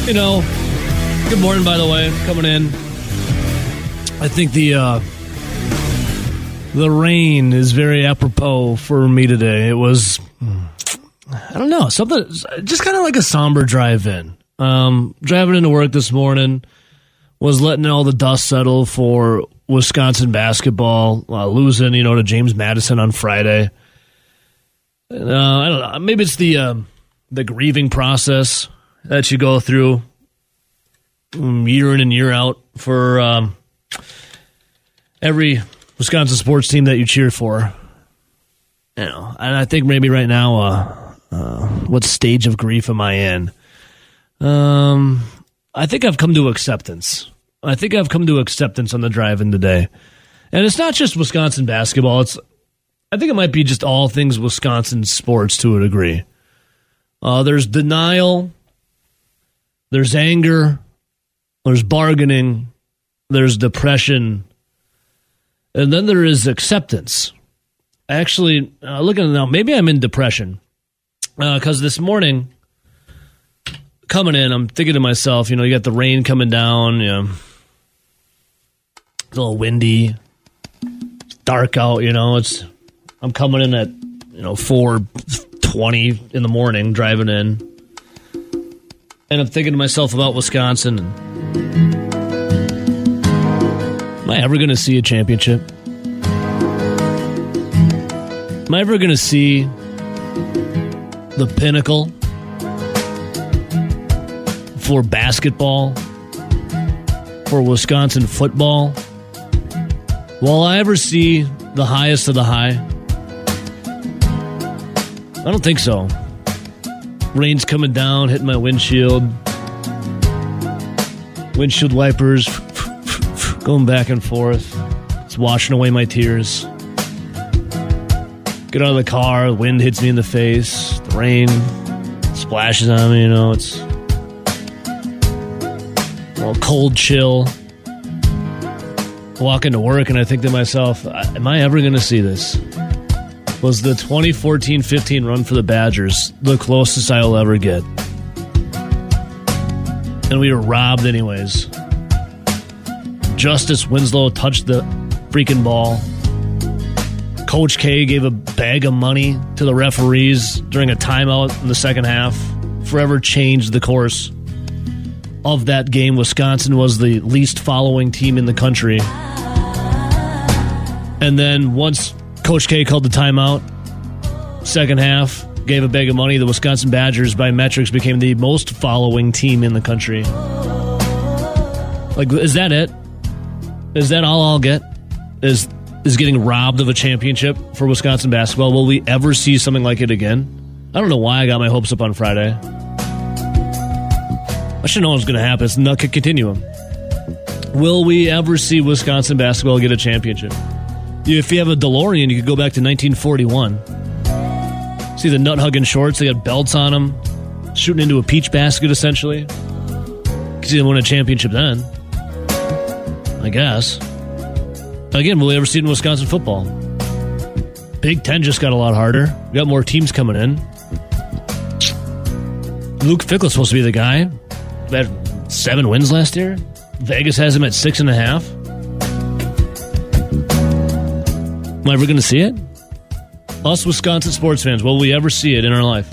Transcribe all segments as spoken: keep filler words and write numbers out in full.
You know, good morning, by the way, coming in. I think the uh, the rain is very apropos for me today. It was, I don't know, something, just kind of like a somber drive in. Um, driving into work this morning, was letting all the dust settle for Wisconsin basketball, uh, losing, you know, to James Madison on Friday. Uh, I don't know, maybe it's the uh, the grieving process that you go through year in and year out for um, every Wisconsin sports team that you cheer for. You know, and I think maybe right now, uh, uh, what stage of grief am I in? Um, I think I've come to acceptance. I think I've come to acceptance on the drive-in today. And it's not just Wisconsin basketball. It's, I think it might be just all things Wisconsin sports to a degree. Uh, there's denial. There's anger. There's bargaining. There's depression. And then there is acceptance. Actually, uh, looking at it now, maybe I'm in depression. Because uh, this morning, coming in, I'm thinking to myself, you know, you got the rain coming down, you know, it's a little windy, it's dark out, you know, it's, I'm coming in at, you know, four twenty in the morning, driving in, and I'm thinking to myself about Wisconsin, and am I ever going to see a championship? Am I ever going to see the pinnacle for basketball, for Wisconsin football? Will I ever see the highest of the high? I don't think so. Rain's coming down, hitting my windshield. Windshield wipers going back and forth. It's washing away my tears. Get out of the car, the wind hits me in the face. The rain splashes on me, you know, it's a little cold chill. Walk into work and I think to myself, am I ever going to see this? Was the twenty fourteen fifteen run for the Badgers the closest I'll ever get? And we were robbed anyways. Justice Winslow touched the freaking ball. Coach K gave a bag of money to the referees during a timeout in the second half. Forever changed the course of that game. Wisconsin was the least following team in the country. And then once Coach K called the timeout, second half, gave a bag of money, the Wisconsin Badgers, by metrics, became the most following team in the country. Like, is that it? Is that all I'll get? Is is getting robbed of a championship for Wisconsin basketball? Will we ever see something like it again? I don't know why I got my hopes up on Friday. I should know what was going to happen. It's not a continuum. Will we ever see Wisconsin basketball get a championship? If you have a DeLorean, you could go back to nineteen forty-one. See the nut-hugging shorts? They got belts on them. Shooting into a peach basket, essentially. Because you didn't win a championship then. I guess. Again, will we ever see it in Wisconsin football? Big Ten just got a lot harder. We got more teams coming in. Luke Fickle's supposed to be the guy. That seven wins last year. Vegas has him at six and a half. Am I ever going to see it? Us Wisconsin sports fans, will we ever see it in our life?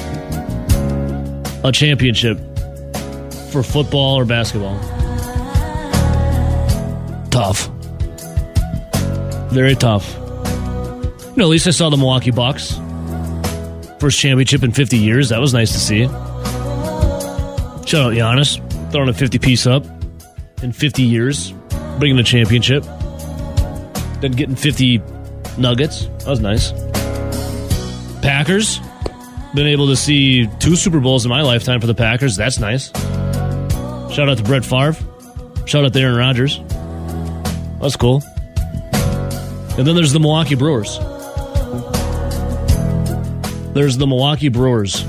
A championship for football or basketball? Tough. Very tough. You know, at least I saw the Milwaukee Bucks. First championship in fifty years. That was nice to see. Shout out Giannis. Throwing a fifty-piece up in fifty years. Bringing a championship. Then getting fifty nuggets. That was nice. Packers. Been able to see two Super Bowls in my lifetime for the Packers. That's nice. Shout out to Brett Favre. Shout out to Aaron Rodgers. That's cool. And then there's the Milwaukee Brewers. There's the Milwaukee Brewers.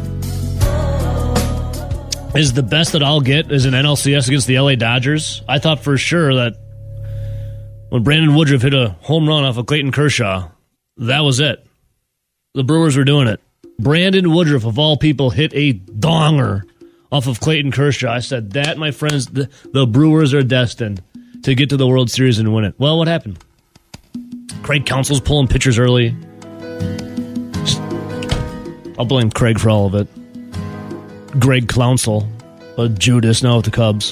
Is the best that I'll get is an N L C S against the L A Dodgers. I thought for sure that when Brandon Woodruff hit a home run off of Clayton Kershaw, that was it. The Brewers were doing it. Brandon Woodruff, of all people, hit a donger off of Clayton Kershaw. I said, that, my friends, the, the Brewers are destined to get to the World Series and win it. Well, what happened? Craig Counsell's pulling pitchers early. I'll blame Craig for all of it. Greg Counsell, a Judas now with the Cubs.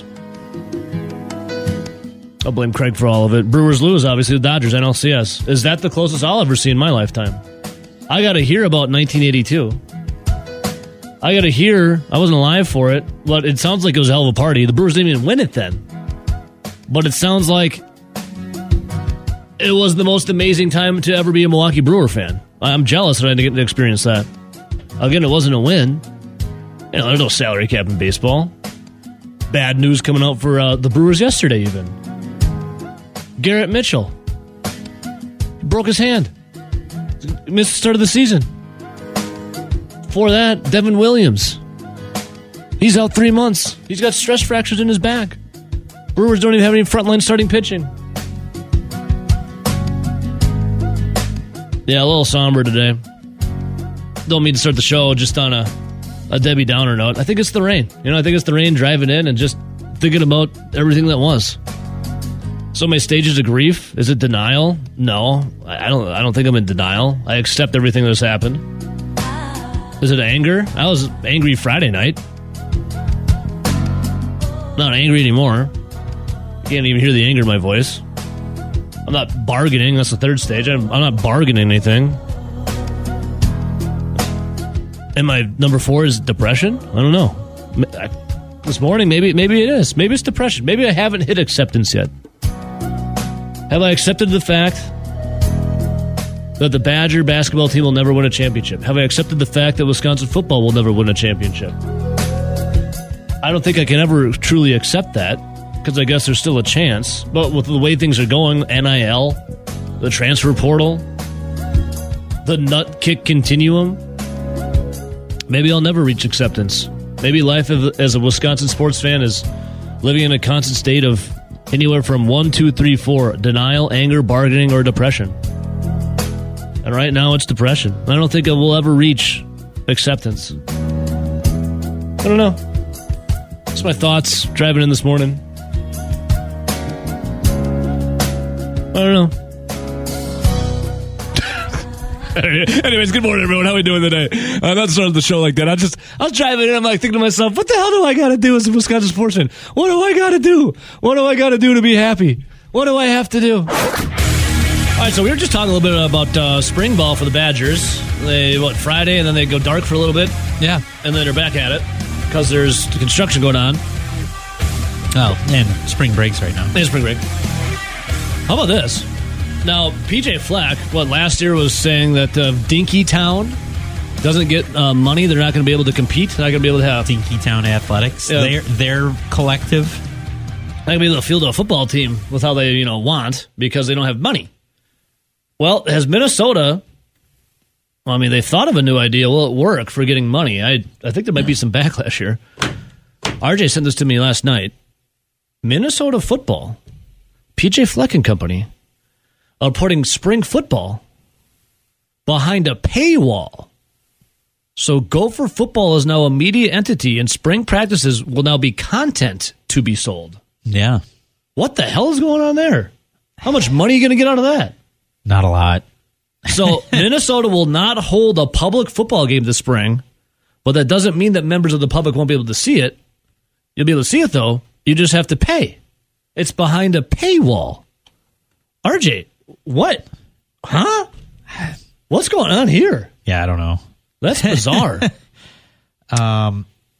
I'll blame Craig for all of it. Brewers lose, obviously, the Dodgers, N L C S. Is that the closest I'll ever see in my lifetime? I got to hear about nineteen eighty-two. I got to hear, I wasn't alive for it, but it sounds like it was a hell of a party. The Brewers didn't even win it then. But it sounds like it was the most amazing time to ever be a Milwaukee Brewer fan. I'm jealous that I didn't get to experience that. Again, it wasn't a win. You know, there's no salary cap in baseball. Bad news coming out for uh, the Brewers yesterday, even. Garrett Mitchell broke his hand. Missed the start of the season. Before that, Devin Williams. He's out three months. He's got stress fractures in his back. Brewers don't even have any frontline starting pitching. Yeah, a little somber today. Don't mean to start the show just on a, a Debbie Downer note. I think it's the rain. You know, I think it's the rain driving in and just thinking about everything that was. So many stages of grief. Is it denial? No, I don't. I don't think I'm in denial. I accept everything that's happened. Is it anger? I was angry Friday night. Not angry anymore. You can't even hear the anger in my voice. I'm not bargaining. That's the third stage. I'm, I'm not bargaining anything. And my number four is depression? I don't know. I, this morning, maybe maybe it is. Maybe it's depression. Maybe I haven't hit acceptance yet. Have I accepted the fact that the Badger basketball team will never win a championship? Have I accepted the fact that Wisconsin football will never win a championship? I don't think I can ever truly accept that, because I guess there's still a chance. But with the way things are going, N I L, the transfer portal, the nut kick continuum, maybe I'll never reach acceptance. Maybe life as a Wisconsin sports fan is living in a constant state of anywhere from one, two, three, four, denial, anger, bargaining, or depression. And right now it's depression. I don't think I will ever reach acceptance. I don't know. That's my thoughts driving in this morning. I don't know. Anyways, good morning, everyone. How are we doing today? I'm not starting the show like that. I just, I was driving in. I'm like thinking to myself, what the hell do I got to do as a Wisconsin sports fan? What do I got to do? What do I got to do to be happy? What do I have to do? All right, so we were just talking a little bit about uh, spring ball for the Badgers. They, what, Friday, and then they go dark for a little bit. Yeah. And then they're back at it because there's construction going on. Oh, and spring breaks right now. And spring break. How about this? Now, P J Fleck, what, last year was saying that uh, Dinkytown doesn't get uh, money. They're not going to be able to compete. They're not going to be able to have... Dinkytown Athletics. Yeah. Their, their collective. Not going to be able to field a football team with how they, you know, want because they don't have money. Well, has Minnesota... Well, I mean, they thought of a new idea. Will it work for getting money? I, I think there might be some backlash here. R J sent this to me last night. Minnesota football, P J Fleck and company, are putting spring football behind a paywall. So Gopher football is now a media entity, and spring practices will now be content to be sold. Yeah. What the hell is going on there? How much money are you going to get out of that? Not a lot. So Minnesota will not hold a public football game this spring, but that doesn't mean that members of the public won't be able to see it. You'll be able to see it, though. You just have to pay. It's behind a paywall. R J, what? Huh? What's going on here? Yeah, I don't know. That's bizarre. um,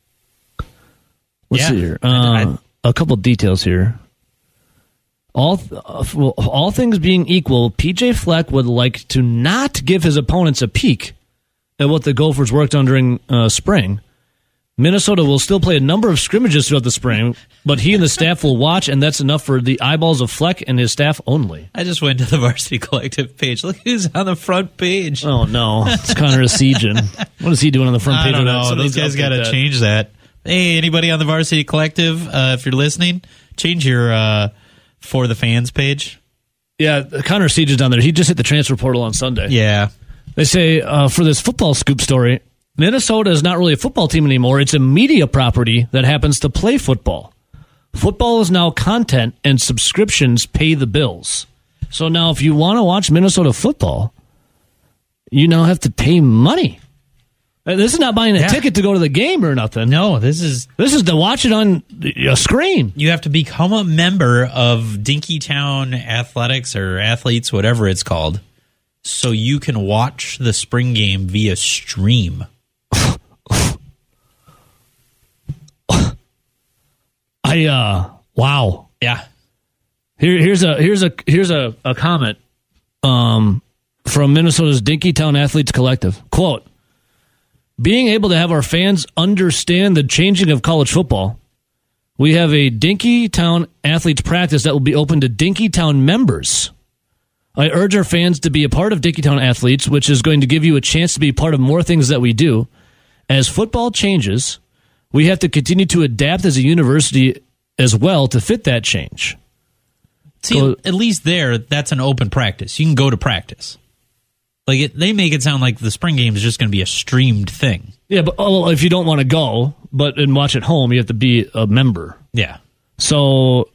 Let's yeah, see here. Uh, I, I, a couple details here. All uh, well, all things being equal, P J Fleck would like to not give his opponents a peek at what the Gophers worked on during uh, spring. Minnesota will still play a number of scrimmages throughout the spring, but he and the staff will watch, and that's enough for the eyeballs of Fleck and his staff only. I just went to the Varsity Collective page. Look who's on the front page. Oh, no. It's Connor Esijan. What is he doing on the front page? I don't know. Those guys got to change that. Hey, anybody on the Varsity Collective, uh, if you're listening, change your uh, For the Fans page. Yeah, Connor Esijan's down there. He just hit the transfer portal on Sunday. Yeah. They say uh, for this football scoop story, Minnesota is not really a football team anymore. It's a media property that happens to play football. Football is now content, and subscriptions pay the bills. So now if you want to watch Minnesota football, you now have to pay money. This is not buying a yeah. ticket to go to the game or nothing. No, this is this is to watch it on a screen. You have to become a member of Dinkytown Athletics or Athletes, whatever it's called, so you can watch the spring game via stream. I uh wow. Yeah. Here here's a here's a here's a, a comment um from Minnesota's Dinkytown Athletes Collective. Quote, being able to have our fans understand the changing of college football, we have a Dinkytown Athletes practice that will be open to Dinkytown members. I urge our fans to be a part of Dinkytown Athletes, which is going to give you a chance to be part of more things that we do. As football changes, we have to continue to adapt as a university as well to fit that change. See, go, at least there, that's an open practice. You can go to practice. Like it, they make it sound like the spring game is just going to be a streamed thing. Yeah, but oh, if you don't want to go, but and watch at home, you have to be a member. Yeah. So,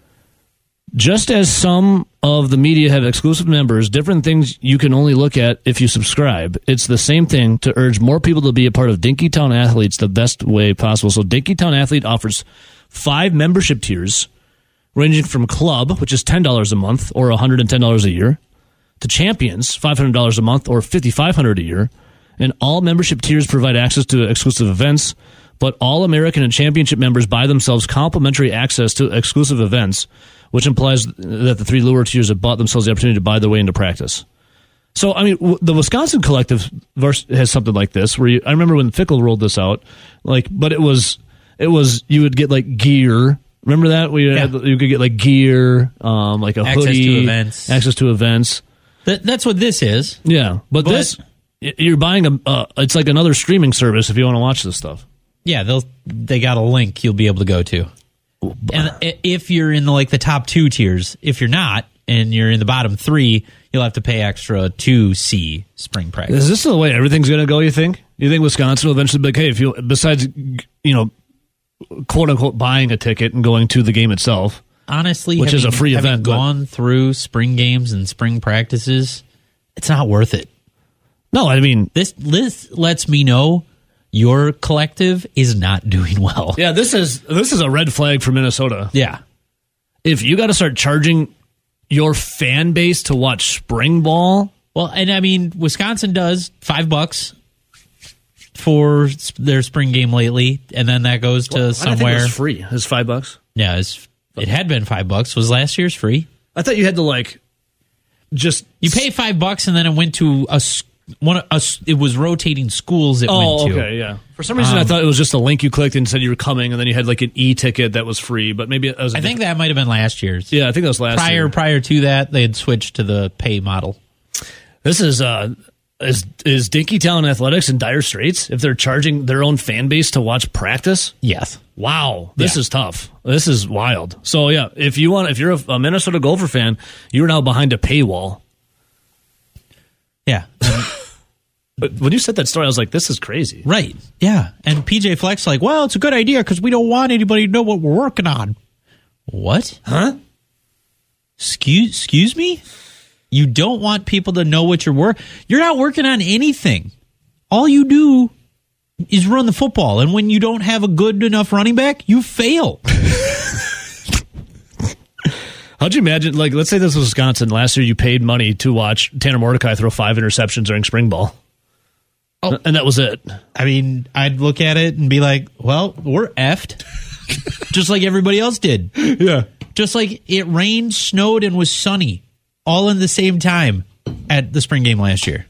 just as some of the media have exclusive members, different things you can only look at if you subscribe. It's the same thing to urge more people to be a part of Dinkytown Athletes the best way possible. So, Dinkytown Athlete offers five membership tiers, ranging from Club, which is ten dollars a month or one hundred ten dollars a year, to Champions, five hundred dollars a month or five thousand five hundred dollars a year. And all membership tiers provide access to exclusive events, but all American and Championship members buy themselves complimentary access to exclusive events, which implies that the three lower tiers have bought themselves the opportunity to buy their way into practice. So, I mean, w- the Wisconsin Collective has something like this, where you, I remember when Fickle rolled this out, like, but it was, it was, you would get like gear. Remember that? We yeah. had, you could get like gear, um, like a access hoodie, to events. access to events. That, that's what this is. Yeah, but, but this, you're buying a, uh, it's like another streaming service if you want to watch this stuff. Yeah, they'll they got a link you'll be able to go to. And if you're in the, like the top two tiers, if you're not, and you're in the bottom three, you'll have to pay extra to see spring practice. Is this the way everything's going to go, you think? You think Wisconsin will eventually be like, hey, if you, besides, you know, quote unquote, buying a ticket and going to the game itself, honestly, which having, is a free event, gone but, through spring games and spring practices, it's not worth it. No, I mean, this, this lets me know your collective is not doing well. Yeah, this is this is a red flag for Minnesota. Yeah. If you got to start charging your fan base to watch spring ball. Well, and I mean, Wisconsin does five bucks for their spring game lately, and then that goes to well, somewhere. I think it was free. It's five bucks. Yeah, it's, it had been five bucks. Was last year's free? I thought you had to like just you pay five bucks, and then it went to a one. A, it was rotating schools. It oh, went to. okay, yeah. For some reason, um, I thought it was just a link you clicked and said you were coming, and then you had like an e-ticket that was free. But maybe it was. I think that might have been last year's. Yeah, I think that was last prior. year. Prior to that, they had switched to the pay model. This is uh, is is Dinkytown Athletics in dire straits if they're charging their own fan base to watch practice? Yes. Wow, this yeah. is tough. This is wild. So yeah, if you want, if you're a, a Minnesota Gopher fan, you're now behind a paywall. Yeah. But when you said that story, I was like, this is crazy. Right. Yeah. And P J Fleck's like, well, it's a good idea because we don't want anybody to know what we're working on. What? Huh? Excuse, excuse me? You don't want people to know what you're working. You're not working on anything. All you do is run the football. And when you don't have a good enough running back, you fail. How'd you imagine, like, let's say this was Wisconsin. Last year you paid money to watch Tanner Mordecai throw five interceptions during spring ball. Oh. And that was it. I mean, I'd look at it and be like, well, we're effed. Just like everybody else did. Yeah. Just like it rained, snowed, and was sunny all in the same time at the spring game last year.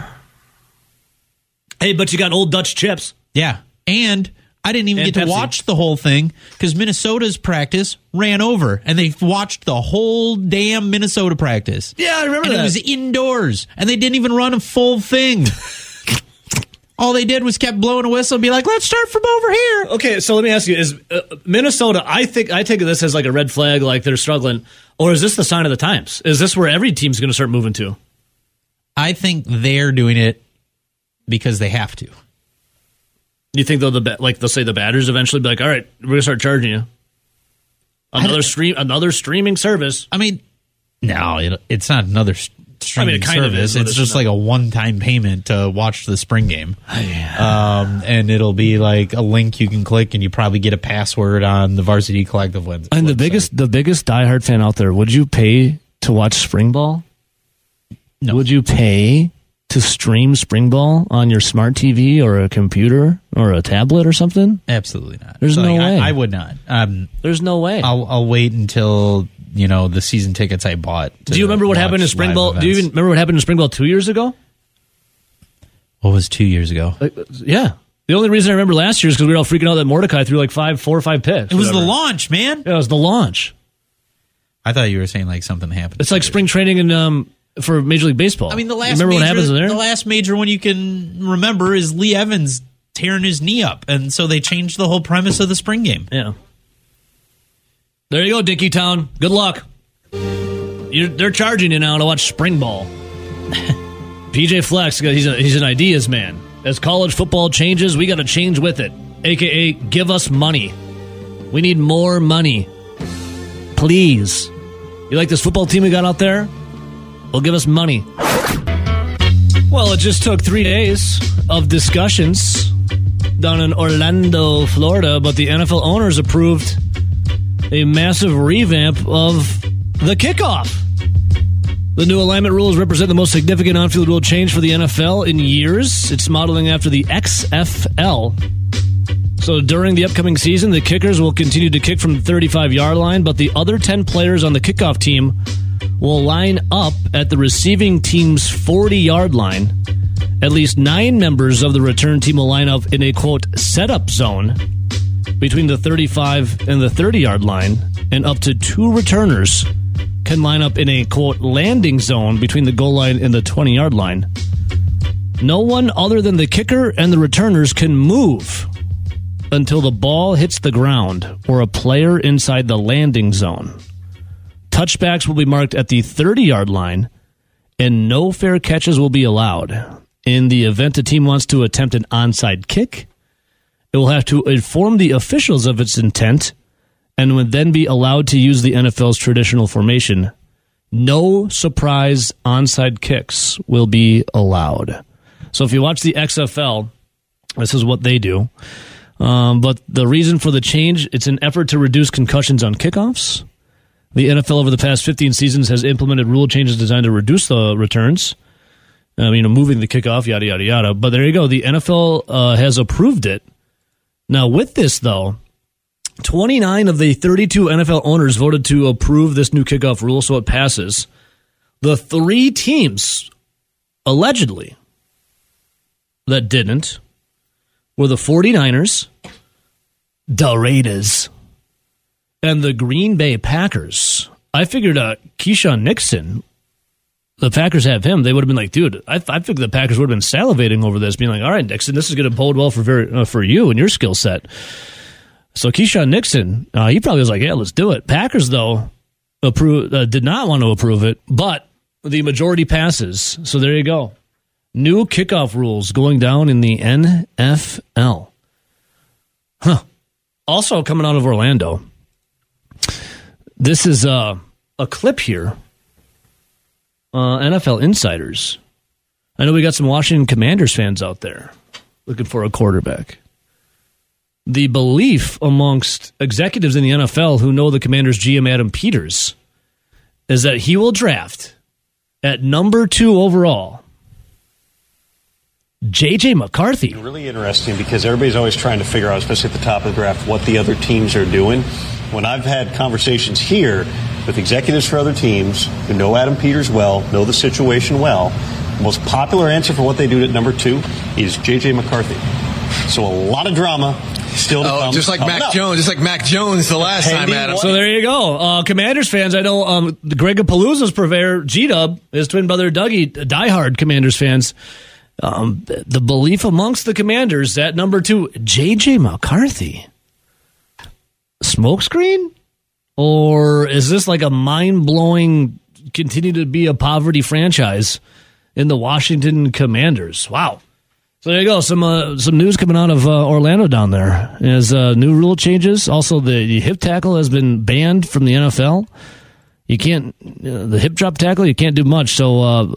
Hey, but you got Old Dutch chips. Yeah. And I didn't even and get to Pepsi. watch the whole thing because Minnesota's practice ran over and they watched the whole damn Minnesota practice. Yeah, I remember and that. It was indoors and they didn't even run a full thing. All they did was kept blowing a whistle and be like, let's start from over here. Okay, so let me ask you, is uh, Minnesota, I think I take this as like a red flag, like they're struggling, or is this the sign of the times? Is this where every team's going to start moving to? I think they're doing it because they have to. You think though the ba- like they'll say the batters eventually be like, all right, we're gonna start charging you another stream, another streaming service. I mean, no, it, it's not another streaming I mean, it kind service. of is, but it's, it's just not. like a one-time payment to watch the spring game, Yeah. um, and it'll be like a link you can click, and you probably get a password on the Varsity Collective website. And the biggest, the biggest diehard fan out there, would you pay to watch spring ball? No. Would you pay to stream spring ball on your smart T V or a computer or a tablet or something? Absolutely not. There's So, no like, way. I, I would not. Um, There's no way. I'll I'll wait until you know the season tickets I bought. to Do you remember what watch happened in spring live ball? Do you events. even remember what happened in spring ball two years ago? What was two years ago? Like, yeah. The only reason I remember last year is because we were all freaking out that Mordecai threw like five, four or five picks. It was whatever. the launch, man. Yeah, it was the launch. I thought you were saying like something happened. It's like spring training in um for Major League Baseball. I mean, the last remember major, what happens there? The last major one you can remember is Lee Evans tearing his knee up, and so they changed the whole premise of the spring game. Yeah. There you go, Dinky Town. Good luck. You're, they're charging you now to watch spring ball. P J Flex, he's, a, he's an ideas man. As college football changes, we got to change with it. A K A, give us money. We need more money. Please. You like this football team we got out there? Well, give us money. Well, it just took three days of discussions down in Orlando, Florida, but the N F L owners approved a massive revamp of the kickoff. The new alignment rules represent the most significant on-field rule change for the N F L in years. It's modeling after the X F L. So during the upcoming season, the kickers will continue to kick from the thirty-five-yard line, but the other ten players on the kickoff team will line up at the receiving team's forty-yard line. At least nine members of the return team will line up in a, quote, setup zone between the thirty-five and the thirty-yard line, and up to two returners can line up in a, quote, landing zone between the goal line and the twenty-yard line. No one other than the kicker and the returners can move until the ball hits the ground or a player inside the landing zone. Touchbacks will be marked at the thirty-yard line, and no fair catches will be allowed. In the event a team wants to attempt an onside kick, it will have to inform the officials of its intent and would then be allowed to use the N F L's traditional formation. No surprise onside kicks will be allowed. So if you watch the X F L, this is what they do. Um, but the reason for the change, it's an effort to reduce concussions on kickoffs. The N F L over the past fifteen seasons has implemented rule changes designed to reduce the returns. Um, you know, moving the kickoff, yada, yada, yada. But there you go. The N F L uh, has approved it. Now, with this, though, twenty-nine of the thirty-two N F L owners voted to approve this new kickoff rule, so it passes. The three teams, allegedly, that didn't were the 49ers, the Raiders, and the Green Bay Packers. I figured uh, Keyshawn Nixon, the Packers have him, they would have been like, dude, I, I figured the Packers would have been salivating over this, being like, all right, Nixon, this is going to bode well for very, uh, for you and your skill set. So Keyshawn Nixon, uh, he probably was like, yeah, let's do it. Packers, though, approve, uh, did not want to approve it, but the majority passes. So there you go. New kickoff rules going down in the N F L. Huh. Also coming out of Orlando, this is uh, a clip here. Uh, N F L insiders. I know we got some Washington Commanders fans out there looking for a quarterback. The belief amongst executives in the N F L who know the Commanders G M Adam Peters is that he will draft at number two overall J J McCarthy. Really interesting because everybody's always trying to figure out, especially at the top of the draft, what the other teams are doing. When I've had conversations here with executives for other teams who know Adam Peters well, know the situation well, the most popular answer for what they do at number two is J J McCarthy. So a lot of drama still to oh, come. Just like Coming Mac up. Jones, just like Mac Jones the last Pending time, Adam. what- So there you go. Uh, Commanders fans, I know um, Greg Palooza's purveyor, G-Dub, his twin brother Dougie, diehard Commanders fans. Um, the belief amongst the Commanders at number two, J J McCarthy. Smokescreen? Or is this like a mind-blowing, continue to be a poverty franchise in the Washington Commanders? Wow. So there you go. Some uh, some news coming out of uh, Orlando down there. As uh, new rule changes. Also, the, the hip tackle has been banned from the N F L. You can't uh, the hip drop tackle. You can't do much. So uh,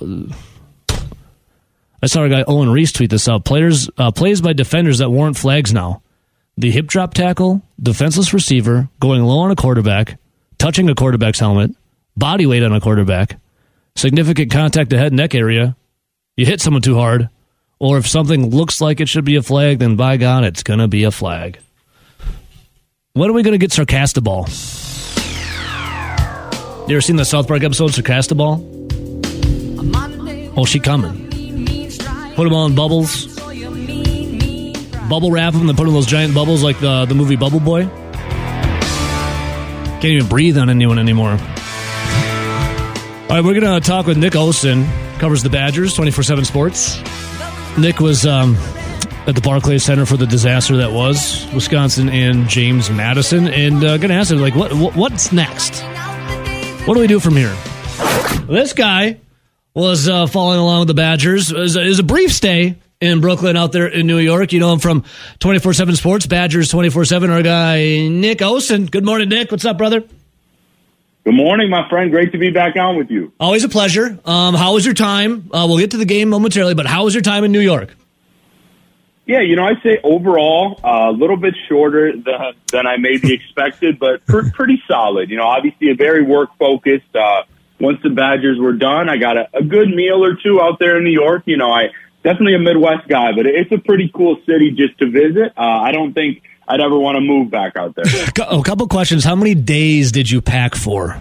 I saw a guy Owen Reese tweet this out. Players uh, plays by defenders that warrant flags now. The hip drop tackle, defenseless receiver, going low on a quarterback, touching a quarterback's helmet, body weight on a quarterback, significant contact to head and neck area. You hit someone too hard. Or if something looks like it should be a flag, then by God, it's going to be a flag. When are we going to get Sarcastaball? You ever seen the South Park episode, Sarcastaball? Oh, she coming. Put them all in bubbles. Bubble wrap them and put them in those giant bubbles like the, the movie Bubble Boy. Can't even breathe on anyone anymore. All right, we're going to talk with Nick Osen. Covers the Badgers, twenty-four seven Sports. Nick was um, at the Barclays Center for the disaster that was Wisconsin and James Madison, and uh, going to ask him, like, what, what what's next? What do we do from here? This guy was uh, following along with the Badgers. It was, a, it was a brief stay in Brooklyn out there in New York. You know him from twenty-four seven Sports, Badgers twenty-four seven. Our guy, Nick Osen. Good morning, Nick. What's up, brother? Good morning, my friend. Great to be back on with you. Always a pleasure. Um, how was your time? Uh, we'll get to the game momentarily, but how was your time in New York? Yeah, you know, I'd say overall uh, a little bit shorter than, than I maybe expected, but pr- pretty solid. You know, obviously a very work-focused. Uh, once the Badgers were done, I got a, a good meal or two out there in New York. You know, I definitely a Midwest guy, but it's a pretty cool city just to visit. Uh, I don't think I'd ever want to move back out there. A couple questions. How many days did you pack for?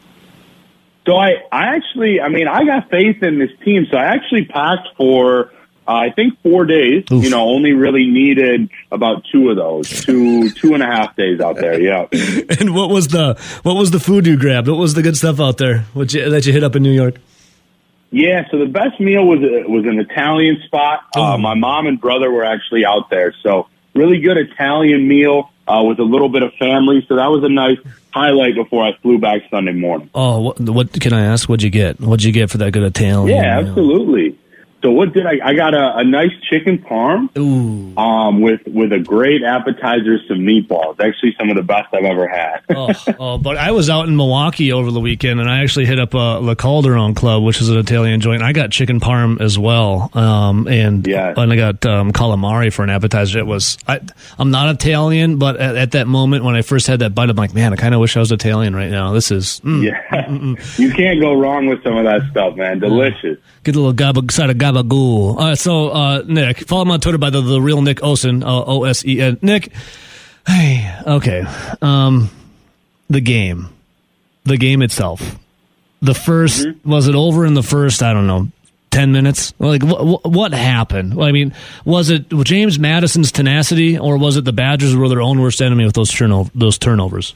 So I, I actually, I mean, I got faith in this team, so I actually packed for, uh, I think, four days. Oof. You know, only really needed about two of those, two, two and a half days out there. Yeah. And what was the what was the food you grabbed? What was the good stuff out there what you, that you hit up in New York? Yeah, so the best meal was was an Italian spot. Uh, my mom and brother were actually out there, so. Really good Italian meal uh, with a little bit of family, so that was a nice highlight before I flew back Sunday morning. Oh, what, what can I ask? What'd you get? What'd you get for that good Italian Yeah, meal? Absolutely. So what did I? I got a, a nice chicken parm Ooh. Um, with with a great appetizer, some meatballs. Actually, some of the best I've ever had. oh, oh, but I was out in Milwaukee over the weekend, and I actually hit up uh, La Calderon Club, which is an Italian joint. I got chicken parm as well, um, and yeah. and I got um, calamari for an appetizer. It was I, I'm not Italian, but at, at that moment when I first had that bite, I'm like, man, I kind of wish I was Italian right now. This is mm, yeah, mm-mm. You can't go wrong with some of that stuff, man. Delicious. Get a little gabba side of gabagoo. All right, so uh, Nick, follow him on Twitter by the, the real Nick Osen, uh, O S E N. Nick, hey, okay. Um, the game, the game itself. The first, mm-hmm. was it over in the first, I don't know, ten minutes? Like, wh- what happened? Well, I mean, was it James Madison's tenacity, or was it the Badgers were their own worst enemy with those, turno- those turnovers?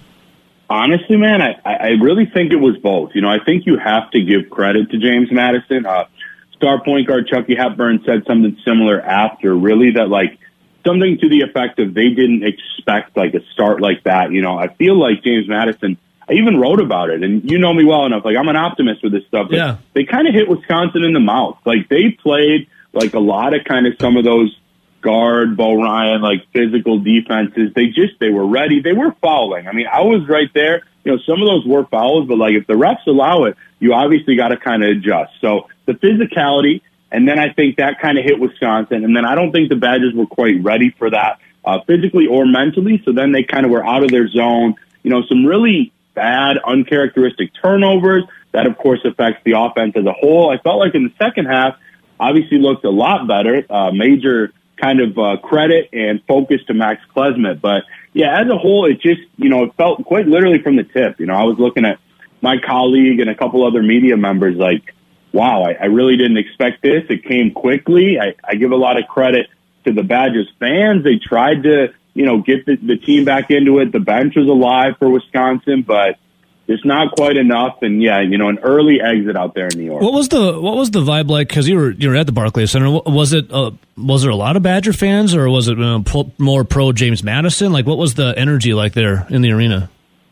Honestly, man, I, I really think it was both. You know, I think you have to give credit to James Madison. Uh, star point guard Chucky Hepburn said something similar after, really, that, like, something to the effect of they didn't expect, like, a start like that. You know, I feel like James Madison, I even wrote about it, and you know me well enough. Like, I'm an optimist with this stuff. But yeah. They kind of hit Wisconsin in the mouth. Like, they played, like, a lot of kind of some of those guard, Bo Ryan, like physical defenses. They just, they were ready. They were fouling. I mean, I was right there. You know, some of those were fouls, but like if the refs allow it, you obviously got to kind of adjust. So the physicality, and then I think that kind of hit Wisconsin. And then I don't think the Badgers were quite ready for that uh, physically or mentally. So then they kind of were out of their zone. You know, some really bad, uncharacteristic turnovers. That, of course, affects the offense as a whole. I felt like in the second half, obviously looked a lot better. Uh, major kind of uh, credit and focus to Max Klesmit. But, yeah, as a whole, it just, you know, it felt quite literally from the tip. You know, I was looking at my colleague and a couple other media members like, wow, I, I really didn't expect this. It came quickly. I, I give a lot of credit to the Badgers fans. They tried to, you know, get the, the team back into it. The bench was alive for Wisconsin, but it's not quite enough. And yeah, you know, an early exit out there in New York. What was the what was the vibe like? Because you were you were at the Barclays Center. Was it uh, was there a lot of Badger fans, or was it uh, pro, more pro James Madison? Like, what was the energy like there in the arena?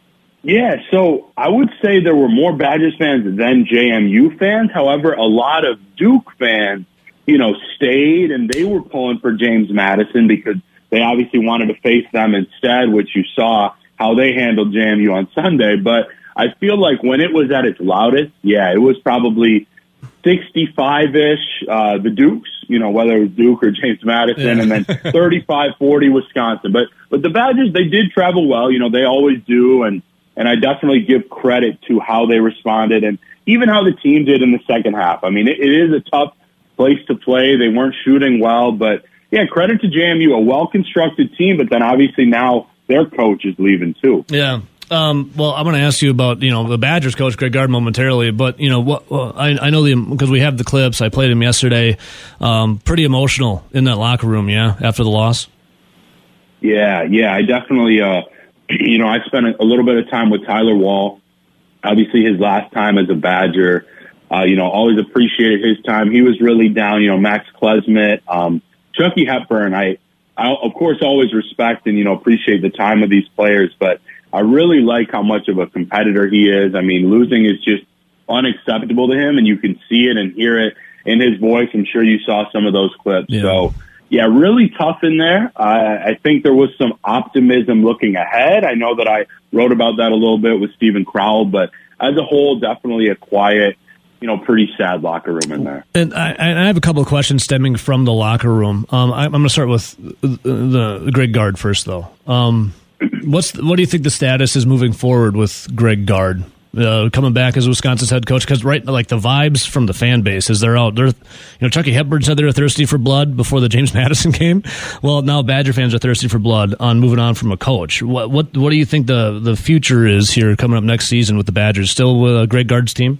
Yeah, so I would say there were more Badgers fans than J M U fans. However, a lot of Duke fans you know, stayed and they were pulling for James Madison because they obviously wanted to face them instead, which you saw how they handled J M U on Sunday. But I feel like when it was at its loudest, yeah, it was probably sixty-five-ish, uh, the Dukes, you know, whether it was Duke or James Madison, yeah. and then thirty-five forty Wisconsin. But but the Badgers, they did travel well. You know, they always do, and, and I definitely give credit to how they responded and even how the team did in the second half. I mean, it, it is a tough place to play. They weren't shooting well, but, yeah, credit to J M U, a well-constructed team, but then obviously now their coach is leaving too. Yeah. Um, well, I'm going to ask you about, you know, the Badgers coach, Greg Gard, momentarily, but, you know, what well, I, I know the because we have the clips. I played him yesterday. Um, pretty emotional in that locker room, yeah, after the loss? Yeah, yeah, I definitely, uh, you know, I spent a little bit of time with Tyler Wall, obviously his last time as a Badger. Uh, you know, always appreciated his time. He was really down, you know, Max Klesmit, um, Chucky Hepburn. I, I, of course, always respect and, you know, appreciate the time of these players, but I really like how much of a competitor he is. I mean, losing is just unacceptable to him, and you can see it and hear it in his voice. I'm sure you saw some of those clips. Yeah. So, yeah, really tough in there. Uh, I think there was some optimism looking ahead. I know that I wrote about that a little bit with Stephen Crowell, but as a whole, definitely a quiet, you know, pretty sad locker room in there. And I, I have a couple of questions stemming from the locker room. Um, I, I'm going to start with the, the Greg Gard first, though. Um, what's the, what do you think the status is moving forward with Greg Gard uh, coming back as Wisconsin's head coach? Because right, like the vibes from the fan base is they're out. They're, you know, Chucky Hepburn said they were thirsty for blood before the James Madison game. Well, now Badger fans are thirsty for blood on moving on from a coach. What what what do you think the the future is here coming up next season with the Badgers? Still with uh, Greg Gard's team?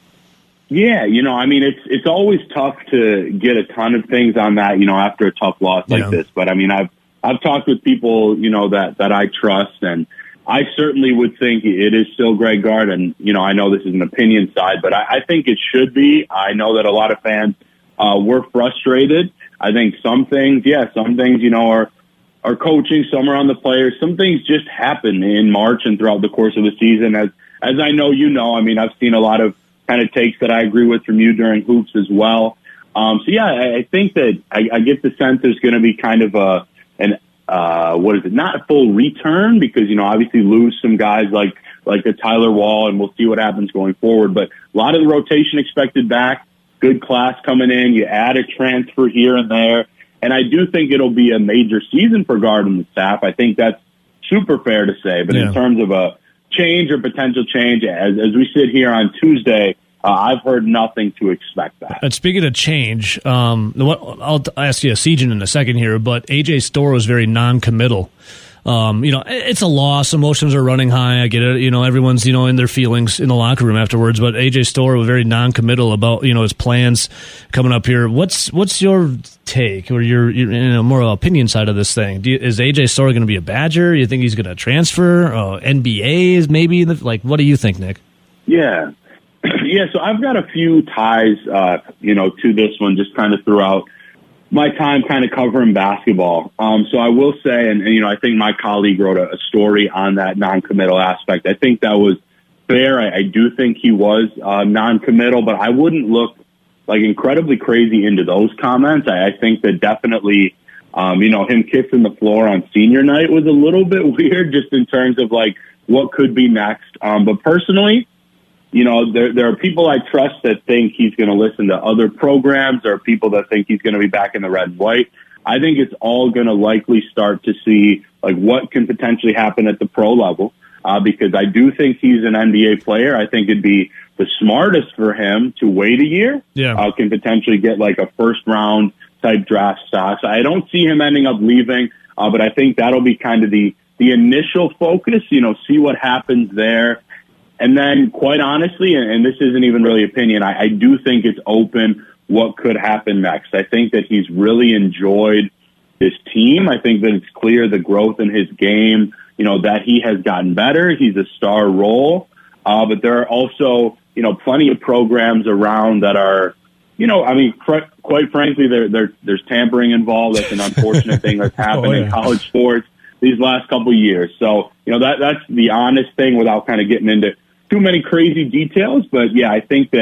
Yeah, you know, I mean, it's it's always tough to get a ton of things on that, you know, after a tough loss like yeah. this. But I mean, I've I've talked with people, you know, that that I trust, and I certainly would think it is still Greg Gard. And you know, I know this is an opinion side, but I, I think it should be. I know that a lot of fans uh, were frustrated. I think some things, yeah, some things, you know, are are coaching, some are on the players. Some things just happen in March and throughout the course of the season. As as I know, you know, I mean, I've seen a lot of kind of takes that I agree with from you during hoops as well. Um, so yeah, I, I think that I, I get the sense there's going to be kind of a, an, uh, what is it? Not a full return because, you know, obviously lose some guys like, like the Tyler Wall, and we'll see what happens going forward. But a lot of the rotation expected back, good class coming in. You add a transfer here and there. And I do think it'll be a major season for Gard and the staff. I think that's super fair to say, but yeah. in terms of a change or potential change, as, as we sit here on Tuesday, uh, I've heard nothing to expect that. And speaking of change, um, what, I'll ask you a Sejan in a second here, but A J Storr was very non-committal. Um, you know, it's a loss. Emotions are running high. I get it. You know, everyone's, you know, in their feelings in the locker room afterwards, but A J Storr was very non-committal about, you know, his plans coming up here. What's, what's your take or your, your you know, more opinion side of this thing? Do you, is A J Storr going to be a Badger? You think he's going to transfer? Uh, N B A is maybe like, what do you think, Nick? Yeah. Yeah. So I've got a few ties, uh, you know, to this one just kind of throughout my time kind of covering basketball. Um, so I will say, and, and, you know, I think my colleague wrote a, a story on that non-committal aspect. I think that was fair. I, I do think he was uh, non-committal, but I wouldn't look like incredibly crazy into those comments. I, I think that definitely, um, you know, him kissing the floor on senior night was a little bit weird just in terms of like what could be next. Um, but personally, you know, there there are people I trust that think he's going to listen to other programs. There are people that think he's going to be back in the red and white. I think it's all going to likely start to see like what can potentially happen at the pro level uh, because I do think he's an N B A player. I think it'd be the smartest for him to wait a year. Yeah, uh, can potentially get like a first round type draft stock. So I don't see him ending up leaving, uh, but I think that'll be kind of the the initial focus. You know, see what happens there. And then, quite honestly, and this isn't even really opinion, I, I do think it's open what could happen next. I think that he's really enjoyed this team. I think that it's clear the growth in his game, you know, that he has gotten better. He's a star role. Uh, but there are also, you know, plenty of programs around that are, you know, I mean, cr- quite frankly, there, there, there's tampering involved. That's an unfortunate thing that's happened oh, yeah. in college sports these last couple of years. So, you know, that that's the honest thing without kind of getting into too many crazy details. But yeah, I think that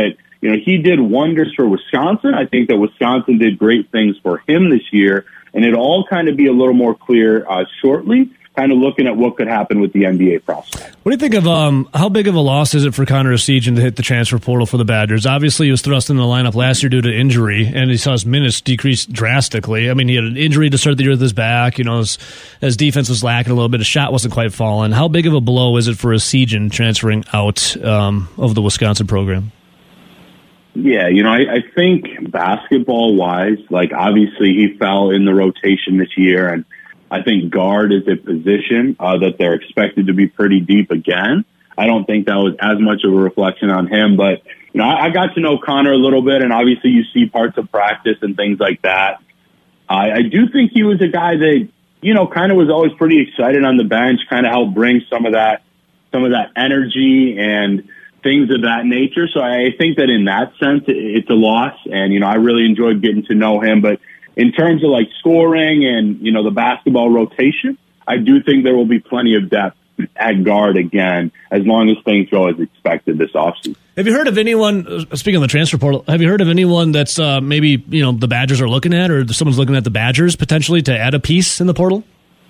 you know, he did wonders for Wisconsin. I think that Wisconsin did great things for him this year, and it'll all kind of be a little more clear uh, shortly, kind of looking at what could happen with the N B A prospect. What do you think of um, how big of a loss is it for Connor Essegian to hit the transfer portal for the Badgers? Obviously, he was thrust into the lineup last year due to injury, and he saw his minutes decrease drastically. I mean, he had an injury to start the year with his back. You know, his, his defense was lacking a little bit. His shot wasn't quite falling. How big of a blow is it for Essegian transferring out um, of the Wisconsin program? Yeah, you know, I, I think basketball-wise, like obviously he fell in the rotation this year, and I think guard is a position uh, that they're expected to be pretty deep again. I don't think that was as much of a reflection on him, but you know, I, I got to know Connor a little bit, and obviously you see parts of practice and things like that. I, I do think he was a guy that, you know, kind of was always pretty excited on the bench, kind of helped bring some of that, some of that energy and things of that nature. So I think that in that sense, it, it's a loss, and you know, I really enjoyed getting to know him, but in terms of like scoring and, you know, the basketball rotation, I do think there will be plenty of depth at guard again, as long as things go as expected this offseason. Have you heard of anyone, speaking of the transfer portal, have you heard of anyone that's uh, maybe, you know, the Badgers are looking at, or someone's looking at the Badgers potentially to add a piece in the portal?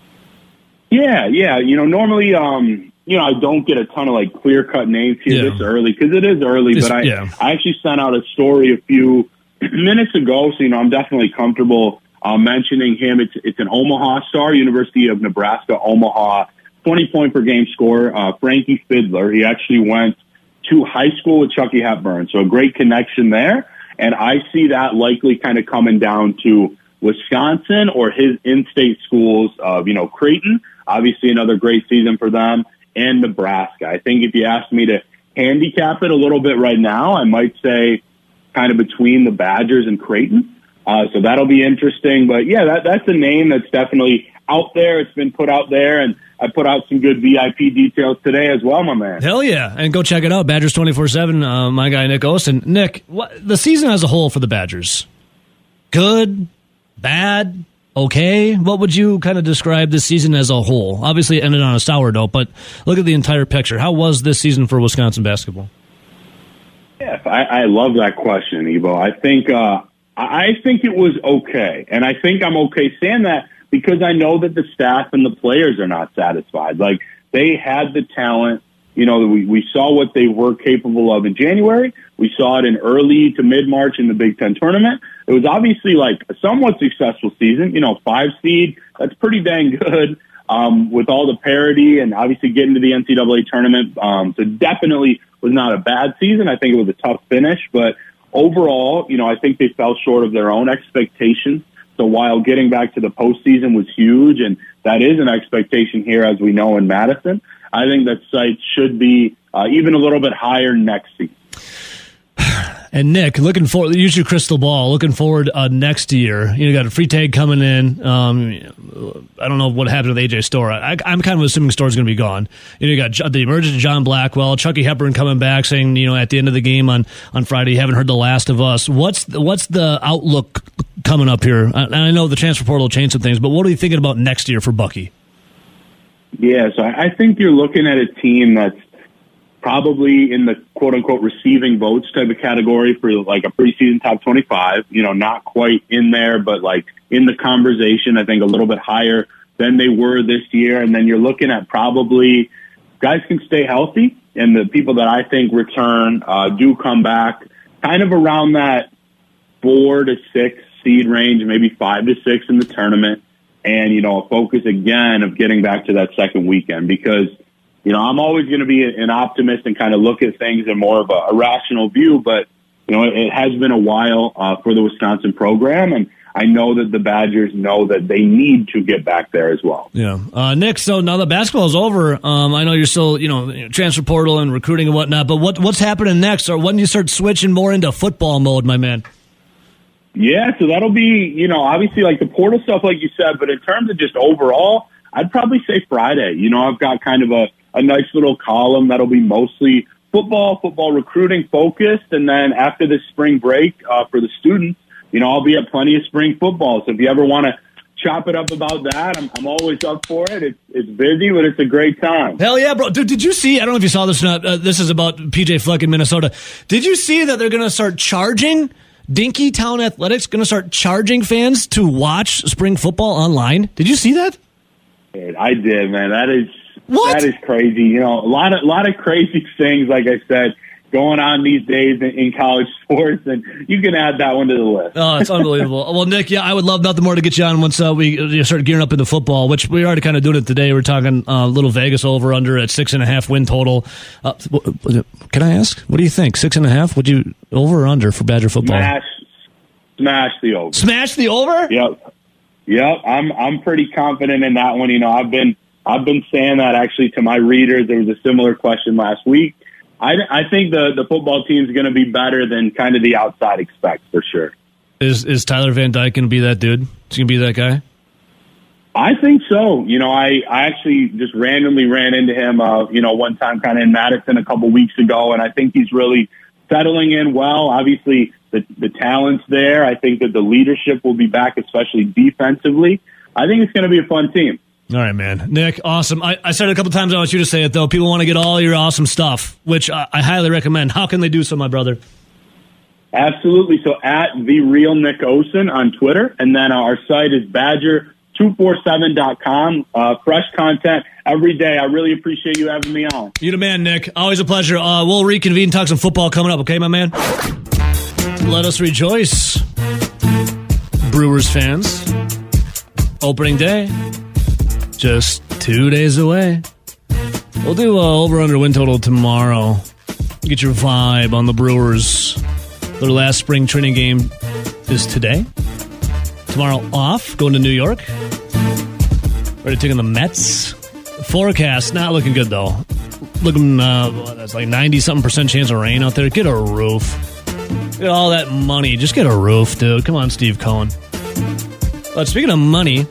Yeah, yeah. You know, normally, um, you know, I don't get a ton of like clear cut names here yeah. this early because it is early, it's, but I, yeah. I actually sent out a story a few minutes ago, so you know I'm definitely comfortable uh, mentioning him. It's it's an Omaha star, University of Nebraska, Omaha, twenty point per game scorer, uh, Frankie Fidler. He actually went to high school with Chucky Hepburn, so a great connection there. And I see that likely kind of coming down to Wisconsin or his in-state schools of you know Creighton, obviously another great season for them, and Nebraska. I think if you asked me to handicap it a little bit right now, I might say kind of between the Badgers and Creighton. Uh, so that'll be interesting. But, yeah, that, that's a name that's definitely out there. It's been put out there, and I put out some good V I P details today as well, my man. Hell yeah. And go check it out, Badgers twenty-four seven, uh, my guy Nick Osen. Nick, what, the season as a whole for the Badgers, good, bad, okay? What would you kind of describe this season as a whole? Obviously it ended on a sour note, but look at the entire picture. How was this season for Wisconsin basketball? Yes, I, I love that question, Evo. I think uh, I think it was okay, and I think I'm okay saying that because I know that the staff and the players are not satisfied. Like they had the talent, you know. We we saw what they were capable of in January. We saw it in early to mid March in the Big Ten tournament. It was obviously like a somewhat successful season. You know, five seed. That's pretty dang good. Um, with all the parity and obviously getting to the N C double A tournament. Um, so definitely was not a bad season. I think it was a tough finish, but overall, you know, I think they fell short of their own expectations. So while getting back to the postseason was huge, and that is an expectation here, as we know in Madison, I think that site should be uh, even a little bit higher next season. And Nick, looking forward, use your crystal ball. Looking forward uh, next year. You know, got a free tag coming in. Um, I don't know what happened with A J Storr. I, I'm kind of assuming Storr's going to be gone. You know, you got the emergence of John Blackwell, Chucky Hepburn coming back, saying, you know, at the end of the game on, on Friday, you haven't heard the last of us. What's the, what's the outlook coming up here? And I know the transfer portal will change some things, but what are you thinking about next year for Bucky? Yeah, so I think you're looking at a team that's probably in the quote-unquote receiving votes type of category for like a preseason top twenty-five, you know, not quite in there, but like in the conversation, I think a little bit higher than they were this year. And then you're looking at probably guys can stay healthy, and the people that I think return uh, do come back kind of around that four to six seed range, maybe five to six in the tournament. And, you know, a focus again of getting back to that second weekend because, you know, I'm always going to be an optimist and kind of look at things in more of a, a rational view, but, you know, it, it has been a while uh, for the Wisconsin program, and I know that the Badgers know that they need to get back there as well. Yeah. Uh, Nick, so now that basketball is over, um, I know you're still, you know, transfer portal and recruiting and whatnot, but what what's happening next? Or when do you start switching more into football mode, my man? Yeah, so that'll be, you know, obviously like the portal stuff, like you said, but in terms of just overall, I'd probably say Friday. You know, I've got kind of a, a nice little column that'll be mostly football, football recruiting focused. And then after the spring break uh, for the students, you know, I'll be at plenty of spring football. So if you ever want to chop it up about that. I'm, I'm always up for it. It's it's busy, but it's a great time. Hell yeah, bro. Dude, did you see, I don't know if you saw this or not, uh, this is about P J Fleck in Minnesota. Did you see that they're going to start charging, Dinkytown Athletics going to start charging fans to watch spring football online? Did you see that? I did, man. That is what? That is crazy. You know, a lot of, lot of crazy things, like I said, going on these days in, in college sports, and you can add that one to the list. Oh, it's unbelievable. Well, Nick, yeah, I would love nothing more to get you on once uh, we uh, start gearing up into football, which we already kind of doing it today. We're talking uh, little Vegas over under at six and a half win total. Uh, can I ask? What do you think? Six and a half? Would you over or under for Badger football? Smash, smash the over. Smash the over? Yep, yep. I'm I'm pretty confident in that one. You know, I've been I've been saying that actually to my readers. There was a similar question last week. I, I think the, the football team is going to be better than kind of the outside expects, for sure. Is is Tyler Van Dyke going to be that dude? Is he going to be that guy? I think so. You know, I, I actually just randomly ran into him, uh, you know, one time kind of in Madison a couple weeks ago, and I think he's really settling in well. Obviously, the, the talent's there. I think that the leadership will be back, especially defensively. I think it's going to be a fun team. All right, man. Nick, awesome. I, I said it a couple times. I want you to say it, though. People want to get all your awesome stuff, which I, I highly recommend. How can they do so, my brother? Absolutely. So at The Real Nick Osen on Twitter, and then our site is badger two forty-seven dot com. Uh, fresh content every day. I really appreciate you having me on. You the man, Nick. Always a pleasure. Uh, we'll reconvene and talk some football coming up, okay, my man? Let us rejoice, Brewers fans. Opening day. Just two days away. We'll do uh, over-under win total tomorrow. Get your vibe on the Brewers. Their last spring training game is today. Tomorrow off, going to New York. Ready to take on the Mets. Forecast, not looking good, though. Looking, uh, that's like ninety-something percent chance of rain out there. Get a roof. Get all that money. Just get a roof, dude. Come on, Steve Cohen. But speaking of money...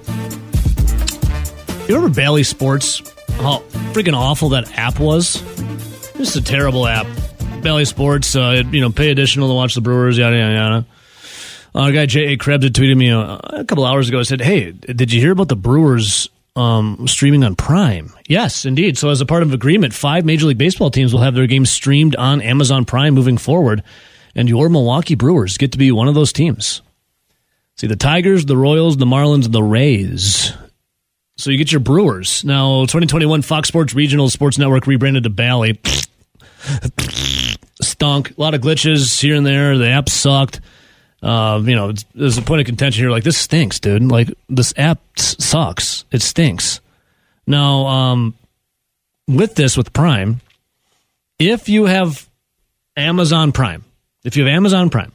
You remember Bally Sports? How freaking awful that app was? Just a terrible app. Bally Sports, uh, you know, pay additional to watch the Brewers, yada, yada, yada. Uh, a guy, J A. Krebs, had tweeted me a, a couple hours ago. I said, hey, did you hear about the Brewers um, streaming on Prime? Yes, indeed. So as a part of agreement, five Major League Baseball teams will have their games streamed on Amazon Prime moving forward, and your Milwaukee Brewers get to be one of those teams. See, the Tigers, the Royals, the Marlins, and the Rays. So you get your Brewers. Now, twenty twenty-one Fox Sports Regional Sports Network rebranded to Bally. Stunk. A lot of glitches here and there. The app sucked. Uh, you know, it's, there's a point of contention here. Like, this stinks, dude. Like, this app sucks. It stinks. Now, um, with this, with Prime, if you have Amazon Prime, if you have Amazon Prime,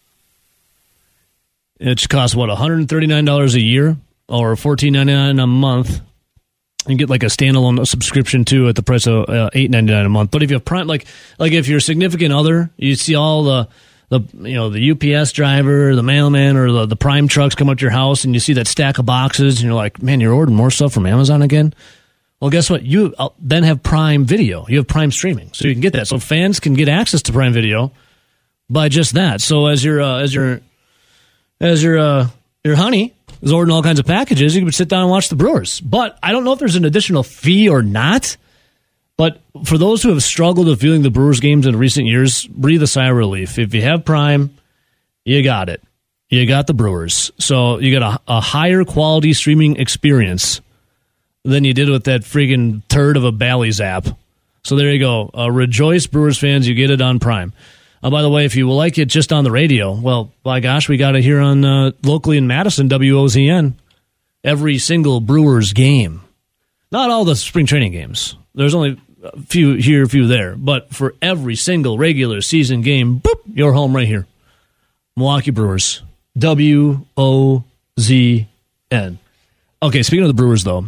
it costs, what, one hundred thirty-nine dollars a year? Or fourteen ninety-nine a month, and get like a standalone subscription too at the price of uh, eight ninety-nine a month. But if you have Prime, like like if your significant other, you see all the the you know the U P S driver, the mailman, or the, the Prime trucks come up to your house, and you see that stack of boxes, and you're like, man, you're ordering more stuff from Amazon again. Well, guess what? You then have Prime Video. You have Prime streaming, so you can get that. So fans can get access to Prime Video by just that. So as your uh, as your as your uh, your honey is ordering all kinds of packages, you can sit down and watch the Brewers. But I don't know if there's an additional fee or not. But for those who have struggled with viewing the Brewers games in recent years, breathe a sigh of relief. If you have Prime, you got it. You got the Brewers. So you got a, a higher quality streaming experience than you did with that friggin' turd of a Bally's app. So there you go. Uh, rejoice, Brewers fans. You get it on Prime. Uh, by the way, if you will like it just on the radio, well, by gosh, we got it here on uh, locally in Madison, W O Z N. Every single Brewers game. Not all the spring training games. There's only a few here, a few there. But for every single regular season game, boop, you're home right here. Milwaukee Brewers. W O Z N. Okay, speaking of the Brewers, though.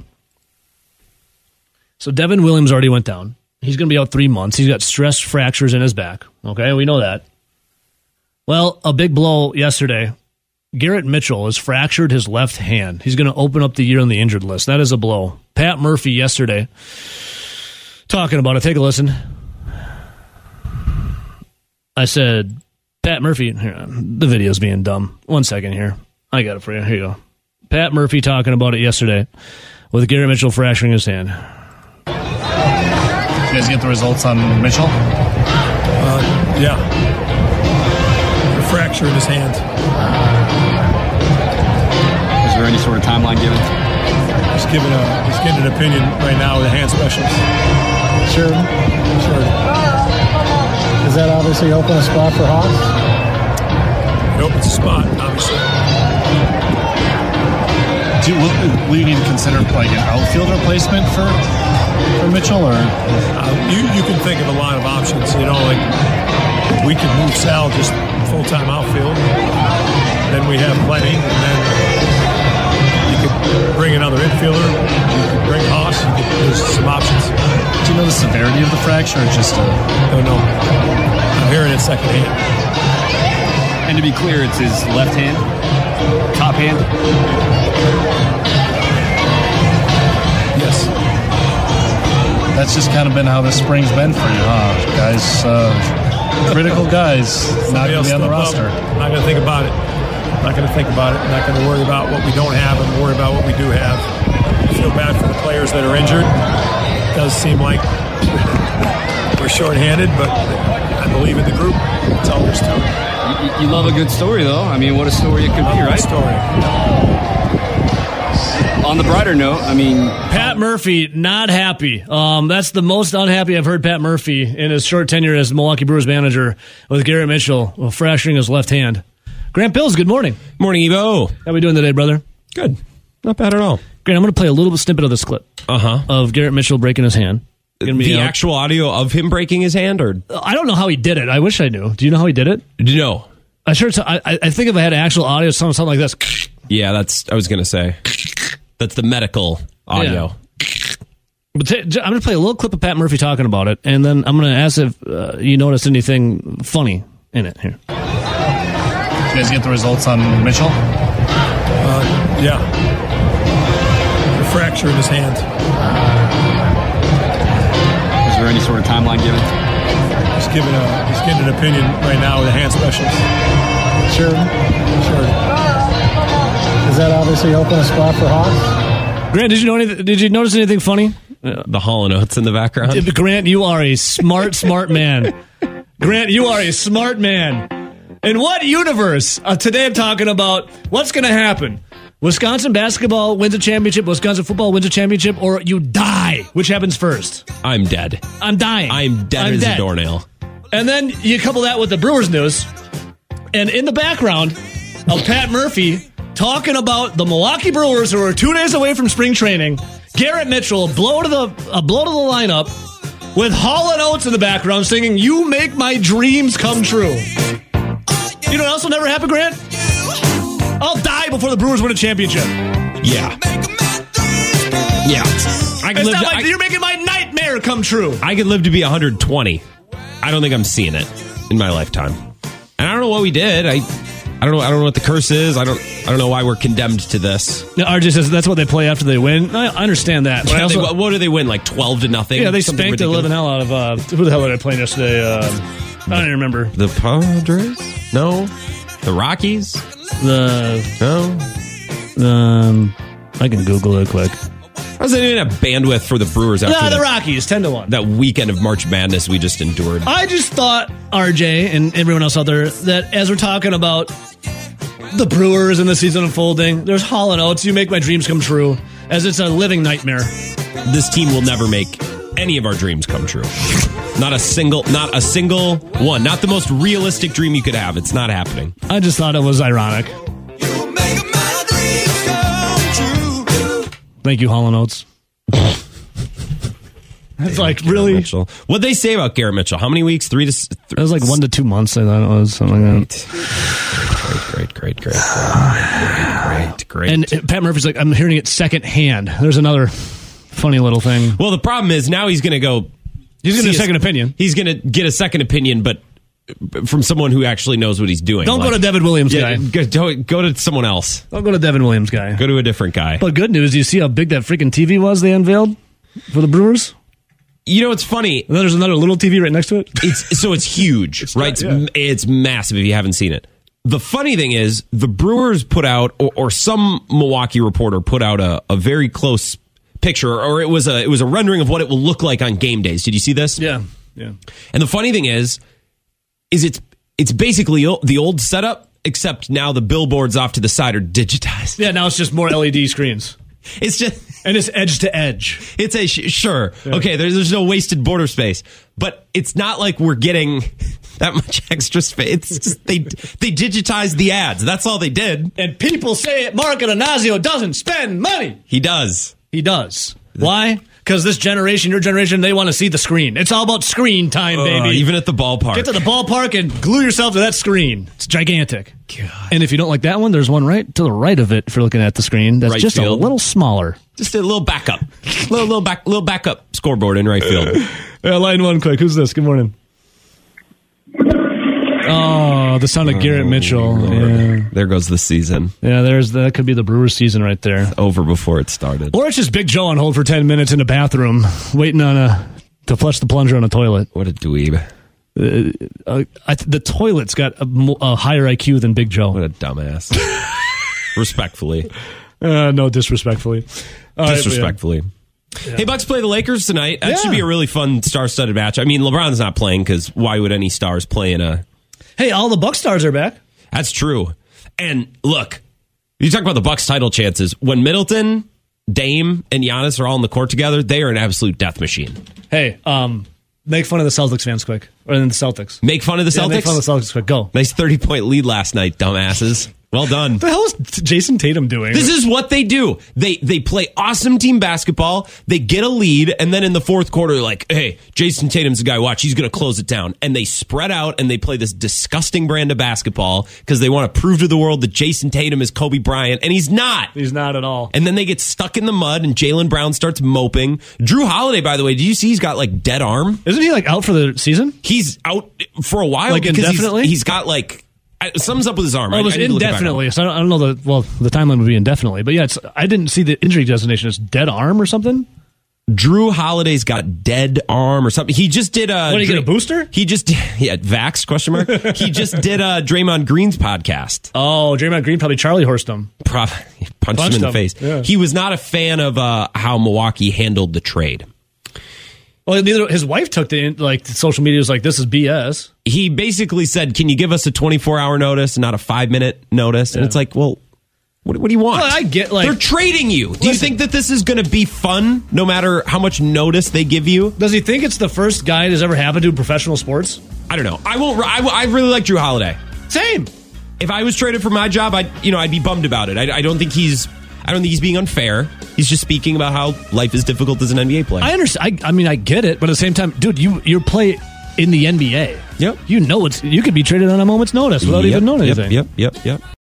So Devin Williams already went down. He's going to be out three months. He's got stress fractures in his back. Okay, we know that. Well, a big blow yesterday. Garrett Mitchell has fractured his left hand. He's going to open up the year on the injured list. That is a blow. Pat Murphy yesterday talking about it. Take a listen. I said, Pat Murphy, here, the video's being dumb. One second here. I got it for you. Here you go. Pat Murphy talking about it yesterday with Garrett Mitchell fracturing his hand. You guys get the results on Mitchell? Uh, yeah. A fracture in his hand. Is there any sort of timeline given? He's giving a he's getting an opinion right now with a hand specialist. Sure. Sure. Does that obviously open a spot for Hawks? It opens a spot, obviously. Do, will, will you need to consider like an outfield replacement for for Mitchell, or Uh, you you can think of a lot of options. You know, like we could move Sal just full time outfield. Then we have plenty, and then you could bring another infielder. You could bring Haas. You could, there's some options. do you know the severity of the fracture, or just a, Don't know. I'm hearing it secondhand. And to be clear, it's his left hand, top hand. Yes. that's just kind of been how this spring's been for you, huh, guys? Uh, critical guys not going to be on the roster. I'm not going to think about it. Not going to think about it. Not going to worry about what we don't have and worry about what we do have. I feel bad for the players that are injured. It does seem like we're shorthanded, but I believe in the group. That's all there's to it. You, you love a good story, though. I mean, what a story it could be, right? Story. On the brighter note, I mean, Pat Murphy, not happy. Um, that's the most unhappy I've heard Pat Murphy in his short tenure as Milwaukee Brewers manager with Garrett Mitchell well, fracturing his left hand. Grant Bills, good morning. Morning, Evo. How we doing today, brother? Good. Not bad at all. Grant, I'm going to play a little snippet of this clip Uh-huh. of Garrett Mitchell breaking his hand. Gonna be The out. actual audio of him breaking his hand, or I don't know how he did it. I wish I knew. Do you know how he did it? no? I sure. T- I, I think if I had actual audio, something, something like this. Yeah, that's. I was gonna say that's the medical audio. But t- I'm going to play a little clip of Pat Murphy talking about it, and then I'm going to ask if uh, you noticed anything funny in it here. You guys get the results on Mitchell? Uh, yeah. A fracture in his hand. is there any sort of timeline given? He's giving a he's getting an opinion right now with a hand specialist. Sure. Sure. Does that obviously open a spot for Hawks? Grant, did you know anything? Did you notice anything funny? The Hall and Oates in the background. Grant, you are a smart, smart man. Grant, you are a smart man. In what universe? Uh, today I'm talking about what's going to happen. Wisconsin basketball wins a championship, Wisconsin football wins a championship, or you die. Which happens first? I'm dead. I'm dying. I'm dead I'm as dead. a doornail. And then you couple that with the Brewers news, and in the background of Pat Murphy talking about the Milwaukee Brewers, who are two days away from spring training, Garrett Mitchell, blow to the a blow to the lineup, with Hall and Oates in the background singing "You Make My Dreams Come True." You know what else will never happen, Grant? I'll die before the Brewers win a championship. Yeah. Yeah. I could It's live. not To, like I, you're making my nightmare come true. I could live to be one hundred twenty. I don't think I'm seeing it in my lifetime. And I don't know what we did. I. I don't know. I don't know what the curse is. I don't. I don't know why we're condemned to this. Now, R J says that's what they play after they win. I I understand that. But I Yeah, also, they- what do they win? Like twelve to nothing? yeah, they Something spanked the ridiculous? living hell out of uh, who the hell did I play yesterday? Um, I don't even remember. The Padres? No. The Rockies? The No. um, I can Google it quick. I was even have bandwidth for the Brewers after Yeah, the that, Rockies, ten to one. that weekend of March Madness we just endured. I just thought, R J and everyone else out there, that as we're talking about the Brewers and the season unfolding, there's Hall and Oates, "You Make My Dreams Come True," as it's a living nightmare. This team will never make any of our dreams come true. Not a single, not a single one. Not the most realistic dream you could have. It's not happening. I just thought it was ironic. Thank you, Hall and Oates. It's like, really? Mitchell. What'd they say about Garrett Mitchell? How many weeks? Three to. s- Th- It was like one to two months, I thought it was, something like that. Great, great, great, great, great, great. And uh, Pat Murphy's like, I'm hearing it secondhand. There's another funny little thing. well, the problem is now he's going to go. He's going to see get a second opinion. He's going to get a second opinion, but from someone who actually knows what he's doing. Don't Like, go to Devin Williams, yeah, guy. Go, don't- go to someone else. Don't go to Devin Williams, guy. Go to a different guy. But good news, do you see how big that freaking T V was they unveiled for the Brewers? You know, it's funny. And then there's another little T V right next to it. It's so it's huge, right? It's, yeah. it's massive if you haven't seen it. the funny thing is, the Brewers put out, or, or some Milwaukee reporter put out a, a very close picture, or it was a it was a rendering of what it will look like on game days. Did you see this? Yeah, yeah. And the funny thing is, is it's it's basically the old setup, except now the billboards off to the side are digitized. Yeah, now it's just more L E D screens. It's just and it's edge to edge. It's a sh- sure Yeah. okay. There's there's no wasted border space, but it's not like we're getting that much extra space. It's just they they digitized the ads. That's all they did. And people say Mark Anasio doesn't spend money. He does. He does. Why? Because this generation, your generation, they want to see the screen. It's all about screen time, Uh, baby. even at the ballpark. Get to the ballpark and glue yourself to that screen. It's gigantic. God. And if you don't like that one, there's one right to the right of it if you're looking at the screen. That's Right just field. a little smaller. Just a little backup, little little back, little backup scoreboard in right field. Yeah, line one quick. Who's this? Good morning. Oh, the sound of Garrett Mitchell. Yeah. There goes the season. Yeah, there's that could be the Brewers season right there. Over before it started. Or it's just Big Joe on hold for ten minutes in a bathroom, waiting on a to flush the plunger on a toilet. What a dweeb. Uh, uh, I th- the toilet's got a, mo- a higher I Q than Big Joe. What a dumbass. Respectfully. Uh, no, disrespectfully. All right, Disrespectfully. Yeah. Hey, Bucks play the Lakers tonight. That Yeah. should be a really fun star-studded match. I mean, LeBron's not playing because why would any stars play in a... Hey, all the Buck stars are back. That's true. And look, you talk about the Bucks title chances. When Middleton, Dame, and Giannis are all in the court together, they are an absolute death machine. Hey, um, make fun of the Celtics fans quick. Or then the Celtics. Make fun of the Yeah, Celtics? make fun of the Celtics quick. Go. Nice thirty-point lead last night, dumbasses. Well done. What the hell is Jason Tatum doing? This is what they do. They they play awesome team basketball. They get a lead, and then in the fourth quarter, like, hey, Jason Tatum's the guy. Watch, he's going to close it down. And they spread out, and they play this disgusting brand of basketball because they want to prove to the world that Jason Tatum is Kobe Bryant, and he's not. He's not at all. And then they get stuck in the mud, and Jaylen Brown starts moping. Drew Holiday, by the way, did you see he's got like dead arm? Isn't he like out for the season? He's out for a while. Like because he's- indefinitely? he's got like something's up with his arm. Oh, I- it was I need to look it back up. indefinitely. So I don't, I don't know the well. The timeline would be indefinitely, but yeah, it's, I didn't see the injury designation as dead arm or something. Drew Holiday's got dead arm or something. He just did a. What, did he get a booster? He just yeah, Vax question mark. He just did a Draymond Green's podcast. Oh, Draymond Green probably Charlie horsed him. Pro- punched, Punched him in the him, face. yeah. He was not a fan of uh, how Milwaukee handled the trade. Well, neither his wife took the like social media was like this is B S. He basically said, "Can you give us a twenty-four hour notice, not a five minute notice?" And Yeah. it's like, well. What, what do you want? Well, I get, like- they're trading you. Do you Listen. think that this is going to be fun, no matter how much notice they give you? Does he think it's the first guy that's ever happened to professional sports? I don't know. I won't. I, I really like Drew Holiday. Same. If I was traded for my job, I'd you know I'd be bummed about it. I, I don't think he's. I don't think he's being unfair. He's just speaking about how life is difficult as an N B A player. I understand. I, I mean, I get it, but at the same time, dude, you you play in the N B A. Yep. You know it's you could be traded on a moment's notice without Yep, even knowing yep, anything. Yep. Yep. Yep.